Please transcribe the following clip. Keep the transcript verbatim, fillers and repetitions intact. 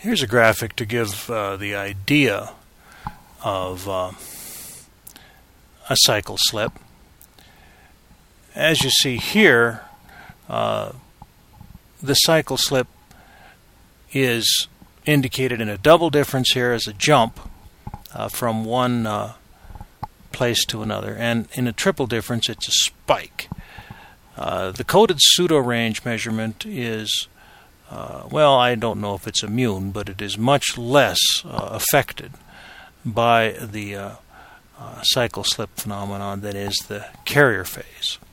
Here's a graphic to give uh, the idea of uh, a cycle slip. As you see here, uh, the cycle slip is indicated in a double difference here as a jump uh, from one uh, place to another, and in a triple difference it's a spike. Uh, the coded pseudo-range measurement is Uh, well, I don't know if it's immune, but it is much less uh, affected by the uh, uh, cycle slip phenomenon than is the carrier phase.